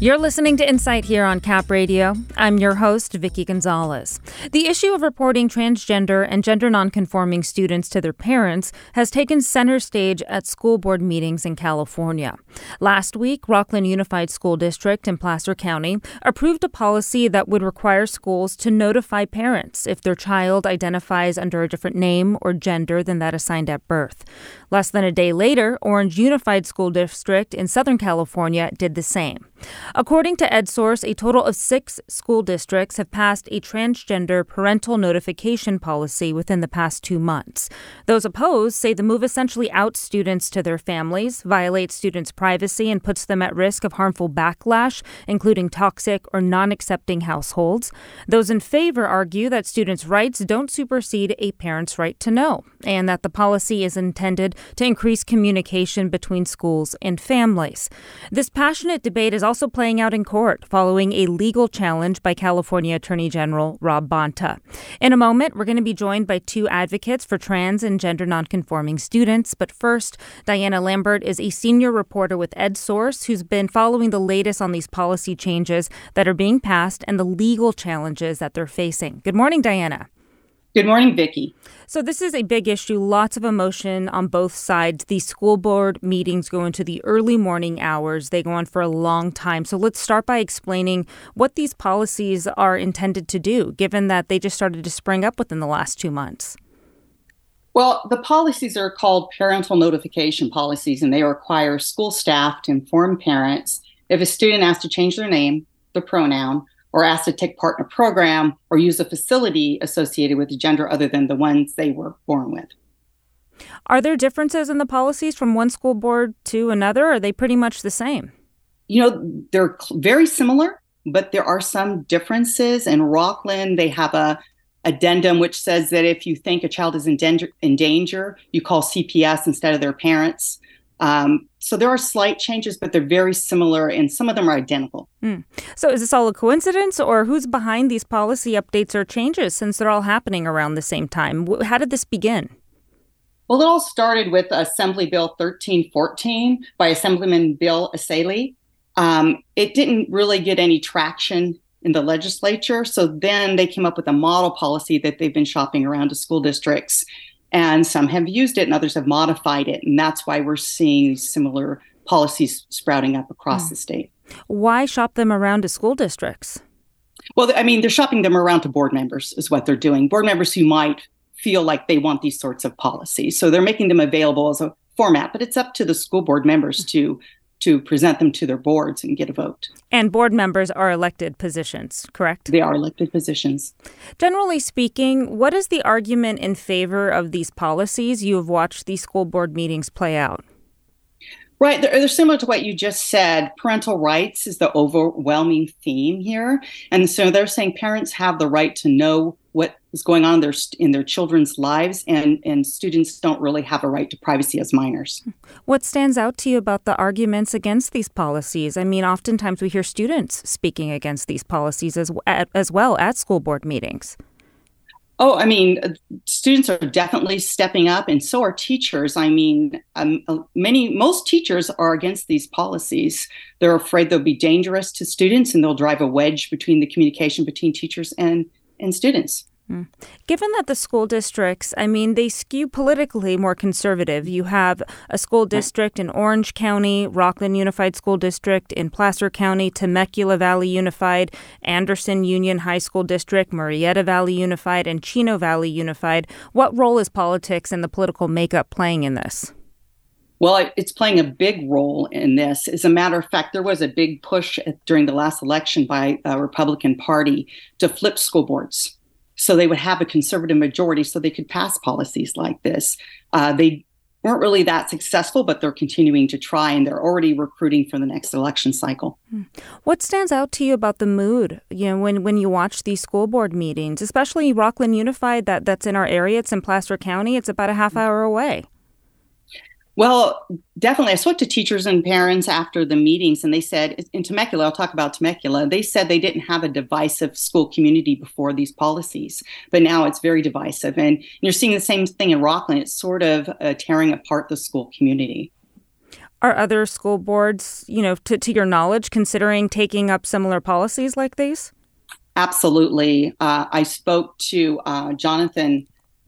You're listening to Insight here on Cap Radio. I'm your host, Vicky Gonzalez. The issue of reporting transgender and gender nonconforming students to their parents has taken center stage at school board meetings in California. Last week, Rockland Unified School District in Placer County approved a policy that would require schools to notify parents if their child identifies under a different name or gender than that assigned at birth. Less than a day later, Orange Unified School District in Southern California did the same. According to EdSource, a total of 6 school districts have passed a transgender parental notification policy within the past 2 months. Those opposed say the move essentially outs students to their families, violates students' privacy, and puts them at risk of harmful backlash, including toxic or non-accepting households. Those in favor argue that students' rights don't supersede a parent's right to know, and that the policy is intended to increase communication between schools and families. This passionate debate is also playing out in court following a legal challenge by California Attorney General Rob Bonta. In a moment, we're going to be joined by 2 advocates for trans and gender nonconforming students. But first, Diana Lambert is a senior reporter with EdSource who's been following the latest on these policy changes that are being passed and the legal challenges that they're facing. Good morning, Diana. Good morning, Vicki. So this is a big issue, lots of emotion on both sides. These school board meetings go into the early morning hours. They go on for a long time. So let's start by explaining what these policies are intended to do, given that they just started to spring up within the last 2 months. Well, the policies are called parental notification policies, and they require school staff to inform parents if a student asks to change their name, the pronoun, or asked to take part in a program or use a facility associated with a gender other than the ones they were born with. Are there differences in the policies from one school board to another, or are they pretty much the same? They're very similar, but there are some differences. In Rockland, they have a addendum which says that if you think a child is in danger, you call CPS instead of their parents. So there are slight changes, but they're very similar, and some of them are identical. So is this all a coincidence, or who's behind these policy updates or changes since they're all happening around the same time? How did this begin? Well, it all started with Assembly Bill 1314 by Assemblyman Bill Essayli. It didn't really get any traction in the legislature, so then they came up with a model policy that they've been shopping around to school districts. And some have used it and others have modified it. And that's why we're seeing similar policies sprouting up across the state. Why shop them around to school districts? Well, they're shopping them around to board members is what they're doing. Board members who might feel like they want these sorts of policies. So they're making them available as a format, but it's up to the school board members to present them to their boards and get a vote. And board members are elected positions, correct? They are elected positions. Generally speaking, what is the argument in favor of these policies? You have watched these school board meetings play out. Right. They're similar to what you just said. Parental rights is the overwhelming theme here. And so they're saying parents have the right to know what is going on in their children's lives, and students don't really have a right to privacy as minors. What stands out to you about the arguments against these policies? I mean, oftentimes we hear students speaking against these policies as well at school board meetings. Students are definitely stepping up, and so are teachers. Most teachers are against these policies. They're afraid they'll be dangerous to students, and they'll drive a wedge between the communication between teachers and students. Given that the school districts, they skew politically more conservative. You have a school district in Orange County, Rockland Unified School District in Placer County, Temecula Valley Unified, Anderson Union High School District, Murrieta Valley Unified, and Chino Valley Unified. What role is politics and the political makeup playing in this? Well, it's playing a big role in this. As a matter of fact, there was a big push during the last election by a Republican Party to flip school boards, so they would have a conservative majority so they could pass policies like this. They weren't really that successful, but they're continuing to try, and they're already recruiting for the next election cycle. What stands out to you about the mood, when you watch these school board meetings, especially Rockland Unified that's in our area? It's in Placer County. It's about a half hour away. Well, definitely. I spoke to teachers and parents after the meetings, and they said in Temecula, I'll talk about Temecula, they said they didn't have a divisive school community before these policies, but now it's very divisive. And you're seeing the same thing in Rockland. It's sort of tearing apart the school community. Are other school boards, to your knowledge, considering taking up similar policies like these? Absolutely. I spoke to Jonathan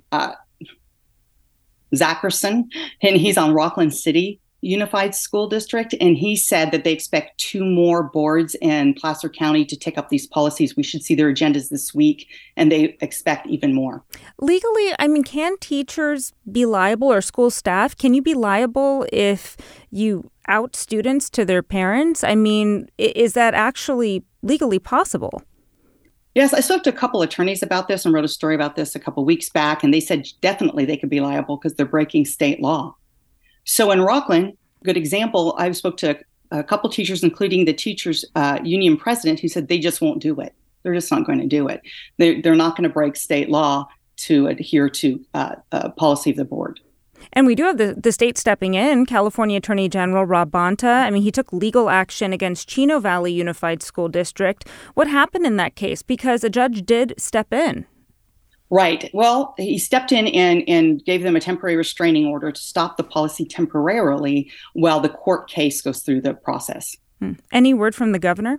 Zackerson, and he's on Rockland City Unified School District, and he said that they expect 2 more boards in Placer County to take up these policies. We should see their agendas this week, and they expect even more. Legally, can teachers be liable, or school staff? Can you be liable if you out students to their parents? Is that actually legally possible? Yes, I spoke to a couple attorneys about this and wrote a story about this a couple weeks back, and they said definitely they could be liable because they're breaking state law. So in Rockland, good example, I spoke to a couple teachers, including the teachers union president, who said they just won't do it. They're just not going to do it. They're not going to break state law to adhere to policy of the board. And we do have the state stepping in. California Attorney General Rob Bonta, he took legal action against Chino Valley Unified School District. What happened in that case? Because a judge did step in. Right. Well, he stepped in and gave them a temporary restraining order to stop the policy temporarily while the court case goes through the process. Any word from the governor?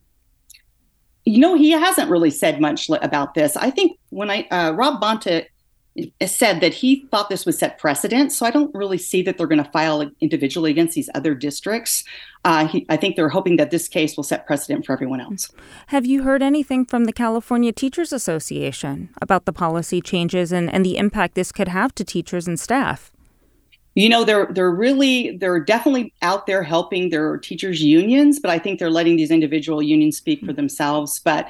He hasn't really said much about this. I think when Rob Bonta said that he thought this would set precedent, so I don't really see that they're going to file individually against these other districts. I think they're hoping that this case will set precedent for everyone else. Have you heard anything from the California Teachers Association about the policy changes and the impact this could have to teachers and staff? They're definitely out there helping their teachers' unions, but I think they're letting these individual unions speak for themselves. But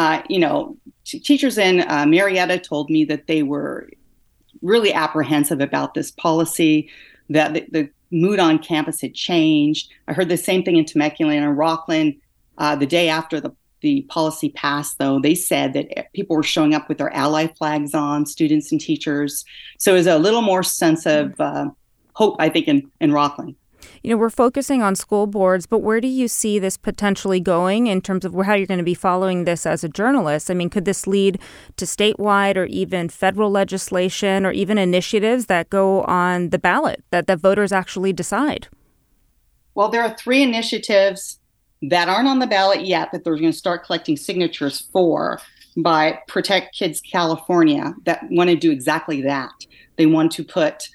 teachers in Marietta told me that they were really apprehensive about this policy, that the mood on campus had changed. I heard the same thing in Temecula and Rockland. The day after the policy passed, though, they said that people were showing up with their ally flags on, students and teachers. So it was a little more sense of hope, I think, in Rockland. We're focusing on school boards, but where do you see this potentially going in terms of how you're going to be following this as a journalist? Could this lead to statewide or even federal legislation or even initiatives that go on the ballot that voters actually decide? Well, there are 3 initiatives that aren't on the ballot yet that they're going to start collecting signatures for by Protect Kids California that want to do exactly that. They want to put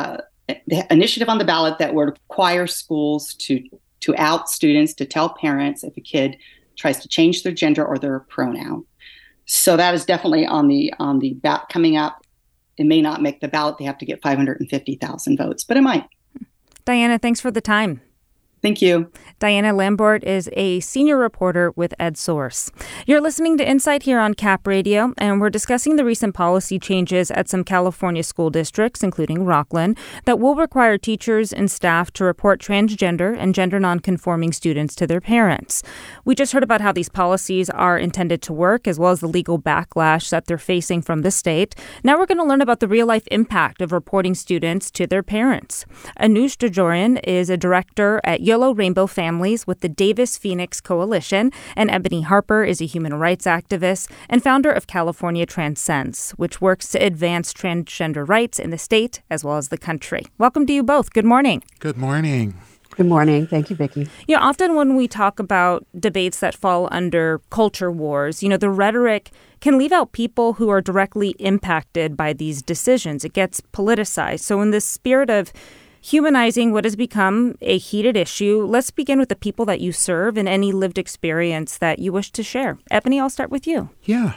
the initiative on the ballot that would require schools to out students, to tell parents if a kid tries to change their gender or their pronoun. So that is definitely on the ballot coming up. It may not make the ballot. They have to get 550,000 votes, but it might. Diana, thanks for the time. Thank you. Diana Lambert is a senior reporter with EdSource. You're listening to Insight here on Cap Radio, and we're discussing the recent policy changes at some California school districts, including Rockland, that will require teachers and staff to report transgender and gender nonconforming students to their parents. We just heard about how these policies are intended to work, as well as the legal backlash that they're facing from the state. Now we're going to learn about the real-life impact of reporting students to their parents. Anush Dajorian is a director at Yellow Rainbow Families with the Davis Phoenix Coalition, and Ebony Harper is a human rights activist and founder of California Transcends, which works to advance transgender rights in the state as well as the country. Welcome to you both. Good morning. Good morning. Good morning. Thank you, Vicki. Often when we talk about debates that fall under culture wars, the rhetoric can leave out people who are directly impacted by these decisions. It gets politicized. So in the spirit of humanizing what has become a heated issue, let's begin with the people that you serve and any lived experience that you wish to share. Ebony, I'll start with you. Yeah,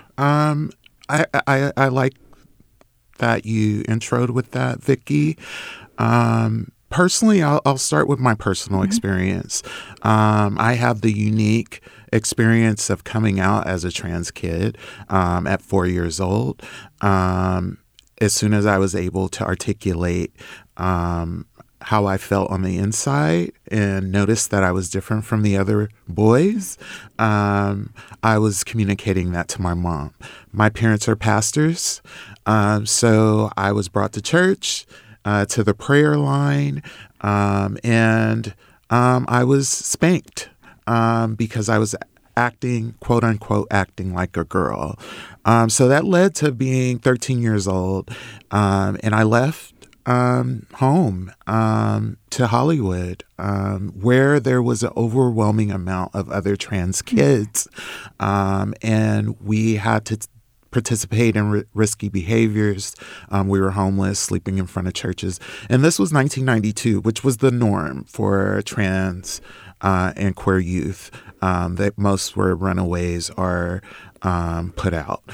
I like that you introed with that, Vicki. Personally, I'll start with my personal experience. I have the unique experience of coming out as a trans kid at 4 years old. As soon as I was able to articulate how I felt on the inside and noticed that I was different from the other boys, I was communicating that to my mom. My parents are pastors, so I was brought to church, to the prayer line, and I was spanked because I was acting, quote unquote, acting like a girl. So that led to being 13 years old, and I left home to Hollywood, where there was an overwhelming amount of other trans kids, and we had to participate in risky behaviors. We were homeless, sleeping in front of churches. And this was 1992, which was the norm for trans and queer youth, that most were runaways or put out.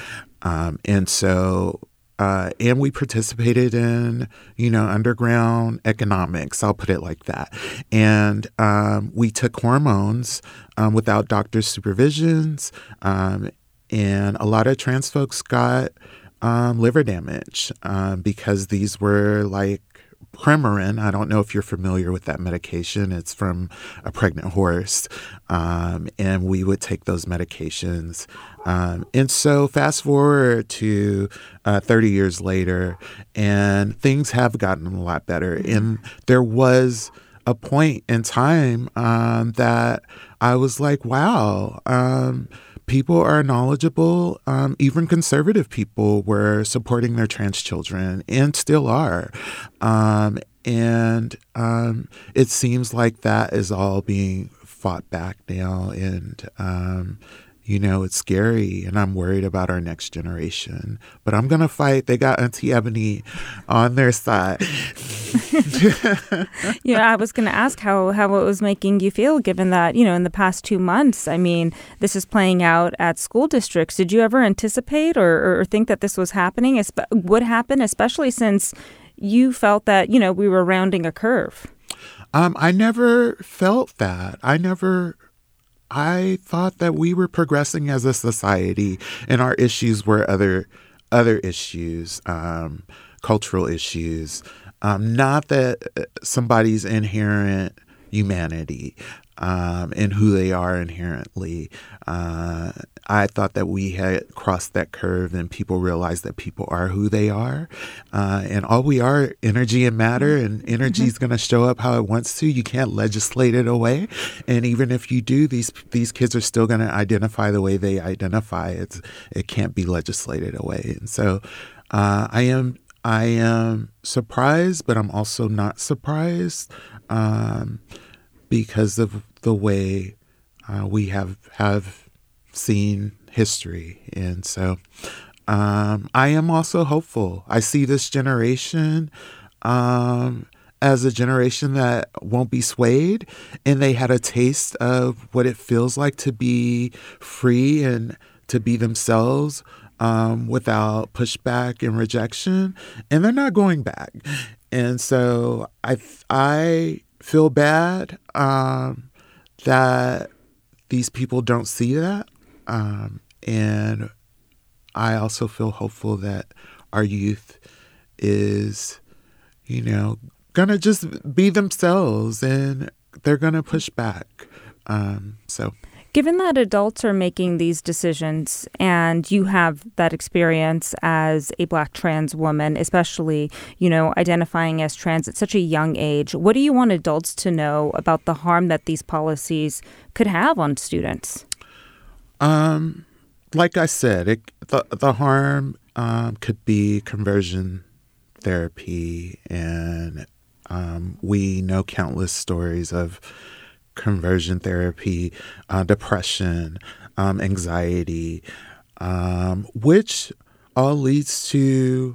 And we participated in, underground economics, I'll put it like that. And we took hormones without doctor's supervisions. And a lot of trans folks got liver damage because these were like Premarin. I don't know if you're familiar with that medication. It's from a pregnant horse. And we would take those medications. And so fast forward to 30 years later, and things have gotten a lot better. And there was a point in time that I was like, wow, people are knowledgeable. Even conservative people were supporting their trans children and still are. And it seems like that is all being fought back now. And, it's scary, and I'm worried about our next generation. But I'm going to fight. They got Auntie Ebony on their side. I was going to ask how it was making you feel, given that, in the past 2 months, this is playing out at school districts. Did you ever anticipate or think that this was happening, would happen, especially since you felt that, we were rounding a curve? I never felt that. I thought that we were progressing as a society, and our issues were other issues, cultural issues, not that somebody's inherent humanity and who they are inherently. I thought that we had crossed that curve, and people realized that people are who they are. And all we are, energy and matter, and energy is going to show up how it wants to. You can't legislate it away. And even if you do, these kids are still going to identify the way they identify. It can't be legislated away. And so I am surprised, but I'm also not surprised because of the way we have seen history. And so I am also hopeful. I see this generation as a generation that won't be swayed, and they had a taste of what it feels like to be free and to be themselves without pushback and rejection, and they're not going back. And so I feel bad that these people don't see that. And I also feel hopeful that our youth is, going to just be themselves, and they're going to push back. Given that adults are making these decisions, and you have that experience as a Black trans woman, especially, identifying as trans at such a young age, what do you want adults to know about the harm that these policies could have on students? Like I said, the harm could be conversion therapy, and we know countless stories of conversion therapy, depression, anxiety, which all leads to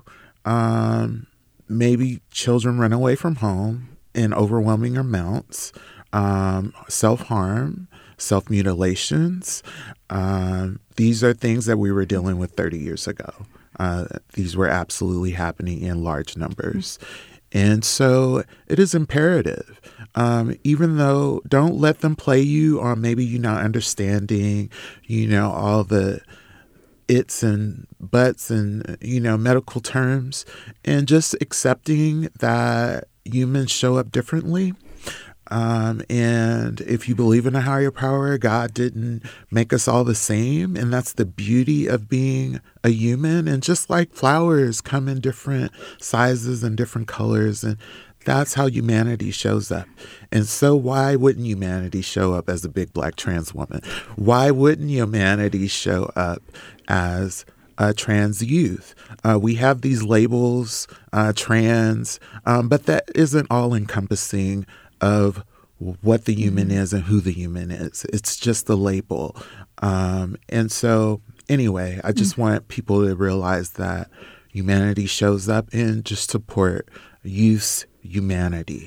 maybe children run away from home in overwhelming amounts, self-harm, self-mutilations. These are things that we were dealing with 30 years ago. These were absolutely happening in large numbers. And so it is imperative, even though don't let them play you on maybe you not understanding, all the its and buts and, medical terms, and just accepting that humans show up differently. And if you believe in a higher power, God didn't make us all the same. And that's the beauty of being a human. And just like flowers come in different sizes and different colors, and that's how humanity shows up. And so why wouldn't humanity show up as a big Black trans woman? Why wouldn't humanity show up as trans youth. We have these labels, trans, but that isn't all encompassing of what the human is and who the human is. It's just the label. And so anyway, I just want people to realize that humanity shows up in just support youth's humanity.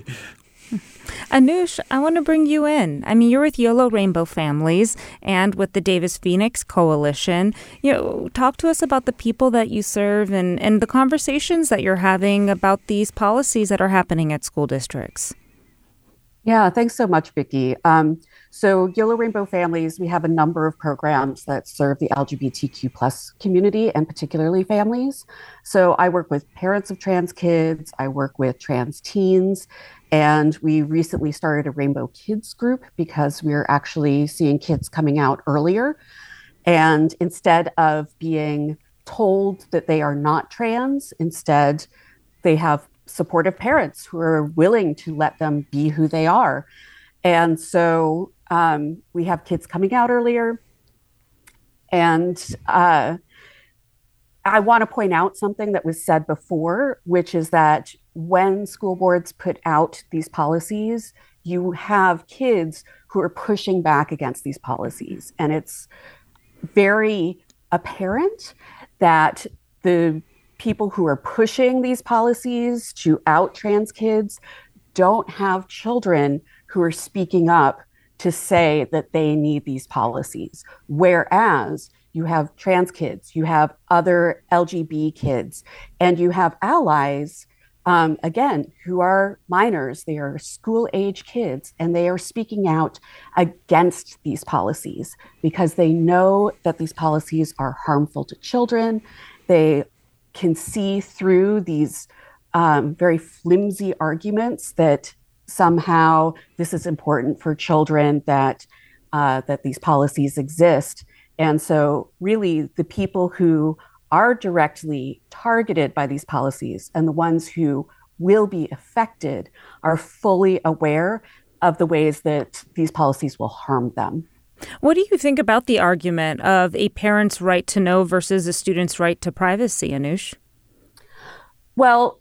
Anush, I want to bring you in. I mean, you're with YOLO Rainbow Families and with the Davis Phoenix Coalition. Talk to us about the people that you serve and the conversations that you're having about these policies that are happening at school districts. Yeah, thanks so much, Vicki. So YOLO Rainbow Families, we have a number of programs that serve the LGBTQ plus community and particularly families. So I work with parents of trans kids, I work with trans teens, and we recently started a Rainbow Kids group because we're actually seeing kids coming out earlier. And instead of being told that they are not trans, instead they have supportive parents who are willing to let them be who they are. And so we have kids coming out earlier. And I want to point out something that was said before, which is that when school boards put out these policies, you have kids who are pushing back against these policies. And it's very apparent that the people who are pushing these policies to out trans kids don't have children who are speaking up to say that they need these policies. Whereas you have trans kids, you have other LGB kids, and you have allies, again, who are minors, they are school age kids, and they are speaking out against these policies because they know that these policies are harmful to children. They can see through these very flimsy arguments that somehow this is important for children, that these policies exist. And so really the people who are directly targeted by these policies and the ones who will be affected are fully aware of the ways that these policies will harm them. What do you think about the argument of a parent's right to know versus a student's right to privacy, Anush? Well,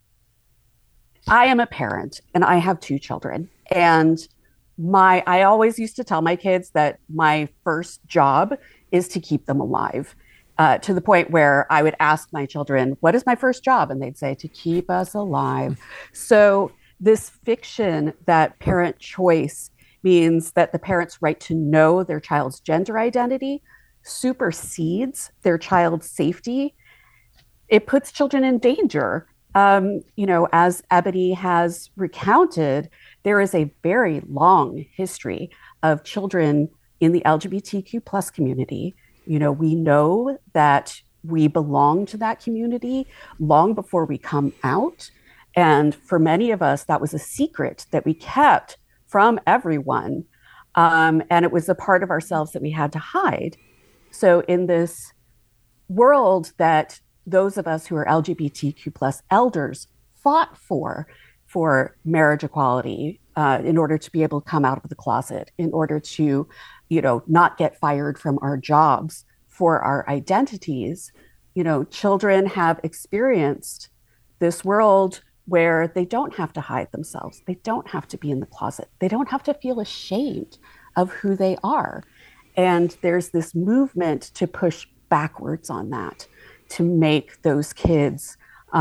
I am a parent and I have 2 children. And I always used to tell my kids that my first job is to keep them alive, to the point where I would ask my children, what is my first job? And they'd say, to keep us alive. So this fiction that parent choice means that the parent's right to know their child's gender identity supersedes their child's safety. It puts children in danger. As Ebony has recounted, there is a very long history of children in the LGBTQ plus community. We know that we belong to that community long before we come out. And for many of us, that was a secret that we kept from everyone. And it was a part of ourselves that we had to hide. So in this world that those of us who are LGBTQ plus elders fought for marriage equality, in order to be able to come out of the closet, in order to, not get fired from our jobs for our identities, children have experienced this world where they don't have to hide themselves. They don't have to be in the closet. They don't have to feel ashamed of who they are. And there's this movement to push backwards on that, to make those kids,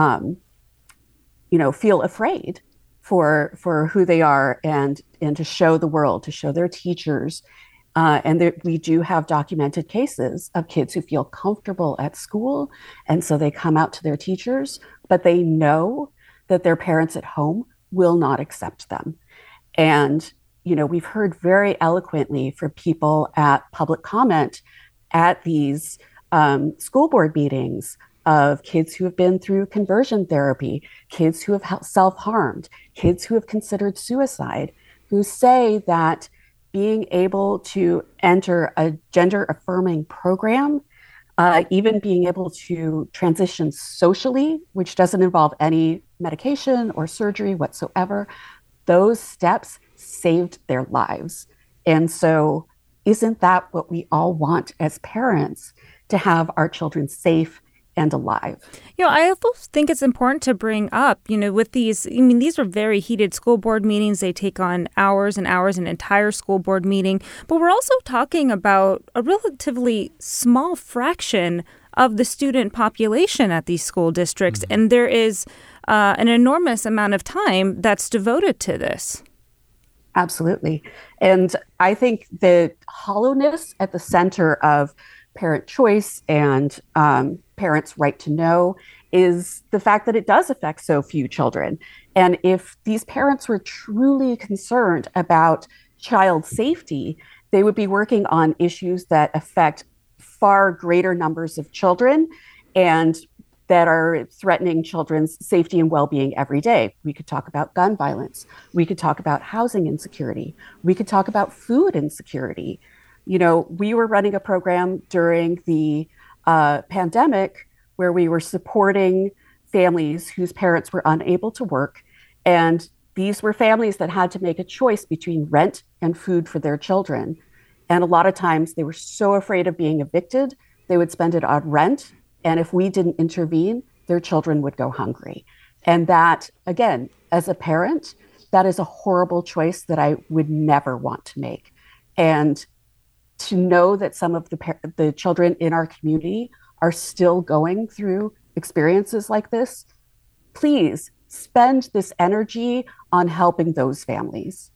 feel afraid for who they are and to show the world, to show their teachers. We do have documented cases of kids who feel comfortable at school. And so they come out to their teachers, but they know that their parents at home will not accept them. And, we've heard very eloquently from people at public comment at these school board meetings of kids who have been through conversion therapy, kids who have self-harmed, kids who have considered suicide, who say that being able to enter a gender-affirming program, even being able to transition socially, which doesn't involve any medication or surgery whatsoever, those steps saved their lives. And so isn't that what we all want as parents? to have our children safe and alive. I also think it's important to bring up, with these, these are very heated school board meetings. They take on hours and hours, an entire school board meeting. But we're also talking about a relatively small fraction of the student population at these school districts. Mm-hmm. And there is an enormous amount of time that's devoted to this. Absolutely. And I think the hollowness at the center of parent choice and parents' right to know is the fact that it does affect so few children. And if these parents were truly concerned about child safety, they would be working on issues that affect far greater numbers of children and that are threatening children's safety and well-being every day. We could talk about gun violence. We could talk about housing insecurity. We could talk about food insecurity. We were running a program during the pandemic where we were supporting families whose parents were unable to work. And these were families that had to make a choice between rent and food for their children. And a lot of times they were so afraid of being evicted, they would spend it on rent. And if we didn't intervene, their children would go hungry. And that, again, as a parent, that is a horrible choice that I would never want to make. And to know that some of the children in our community are still going through experiences like this, please spend this energy on helping those families.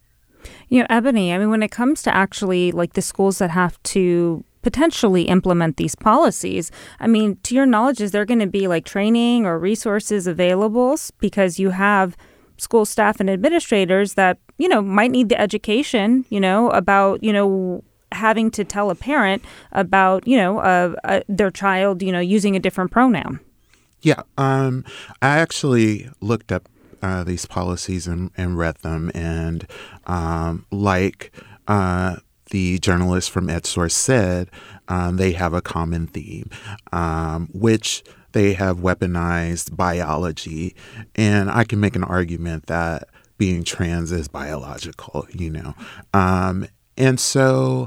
Ebony, when it comes to actually like the schools that have to potentially implement these policies, to your knowledge, is there going to be like training or resources available? Because you have school staff and administrators that, might need the education, about, having to tell a parent about, their child, using a different pronoun. Yeah. I actually looked up these policies and read them. And like the journalist from EdSource said, they have a common theme, which they have weaponized biology. And I can make an argument that being trans is biological, And so,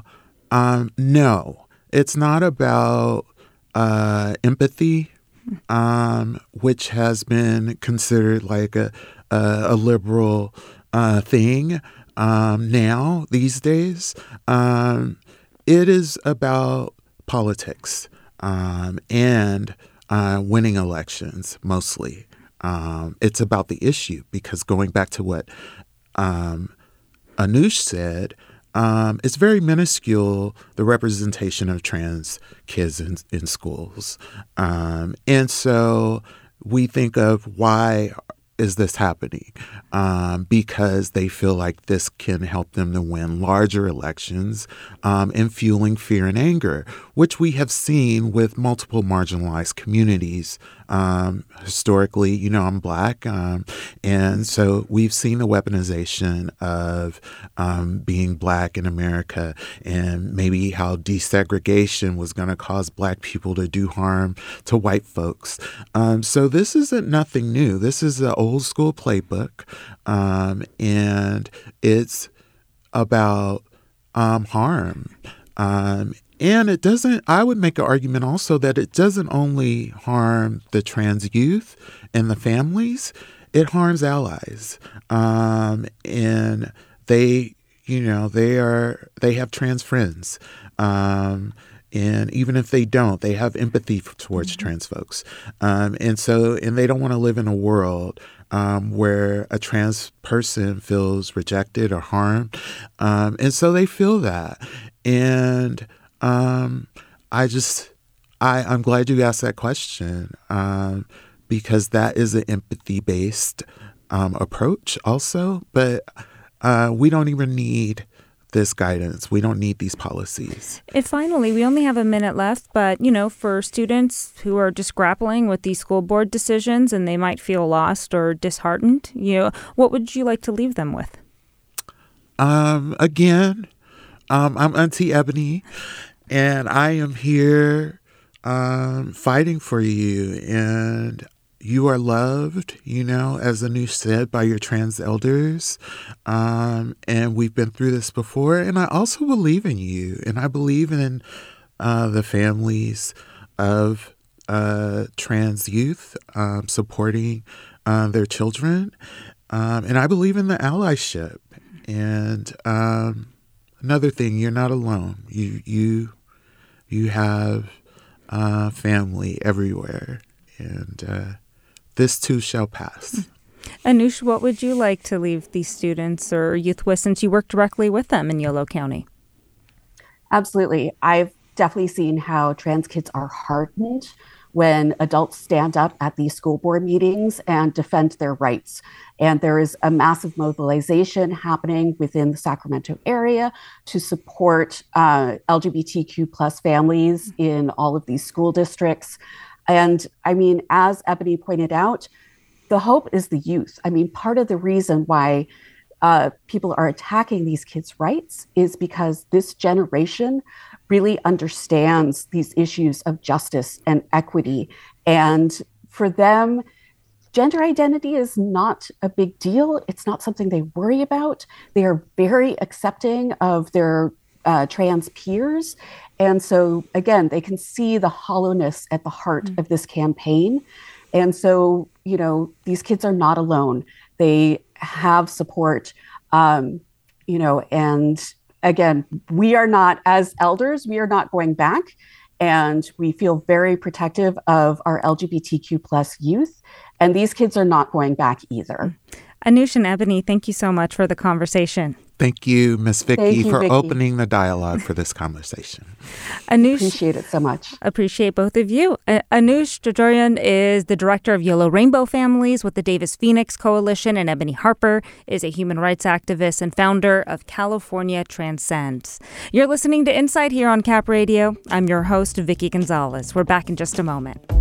no, it's not about empathy, which has been considered like a liberal thing now these days. It is about politics and winning elections mostly. It's about the issue, because going back to what Anush said, it's very minuscule, the representation of trans kids in schools. And so we think of, why is this happening? Because they feel like this can help them to win larger elections and fueling fear and anger, which we have seen with multiple marginalized communities. Historically, I'm Black, and so we've seen the weaponization of being Black in America, and maybe how desegregation was going to cause Black people to do harm to white folks. So this isn't nothing new. This is an old school playbook, and it's about harm. And it doesn't, I would make an argument also that it doesn't only harm the trans youth and the families, it harms allies. And they, they have trans friends. And even if they don't, they have empathy towards trans folks. And they don't want to live in a world where a trans person feels rejected or harmed. And so they feel that. And I'm glad you asked that question, because that is an empathy-based approach also. But we don't even need this guidance. We don't need these policies. And finally, we only have a minute left, but, for students who are just grappling with these school board decisions and they might feel lost or disheartened, what would you like to leave them with? Again, I'm Auntie Ebony, and I am here fighting for you. And you are loved, as Anush said, by your trans elders. And we've been through this before. And I also believe in you. And I believe in the families of trans youth, supporting their children. And I believe in the allyship. And another thing, you're not alone. You have family everywhere. And this too shall pass. Anush, what would you like to leave these students or youth with, since you work directly with them in Yolo County? Absolutely. I've definitely seen how trans kids are heartened when adults stand up at these school board meetings and defend their rights. And there is a massive mobilization happening within the Sacramento area to support LGBTQ plus families in all of these school districts. And I mean, as Ebony pointed out, the hope is the youth. I mean, part of the reason why people are attacking these kids' rights is because this generation really understands these issues of justice and equity. And for them, gender identity is not a big deal. It's not something they worry about. They are very accepting of their trans peers. And so, again, they can see the hollowness at the heart of this campaign. And so, you know, these kids are not alone. They have support, you know, and again, we are not, as elders, we are not going back. And we feel very protective of our LGBTQ plus youth. And these kids are not going back either. Anush and Ebony, thank you so much for the conversation. Thank you, Ms. Vicky, for opening the dialogue for this conversation. Anush, appreciate it so much. Appreciate both of you. Anush Jajarian is the director of Yolo Rainbow Families with the Davis Phoenix Coalition, and Ebony Harper is a human rights activist and founder of California Transcends. You're listening to Insight here on Cap Radio. I'm your host, Vicky Gonzalez. We're back in just a moment.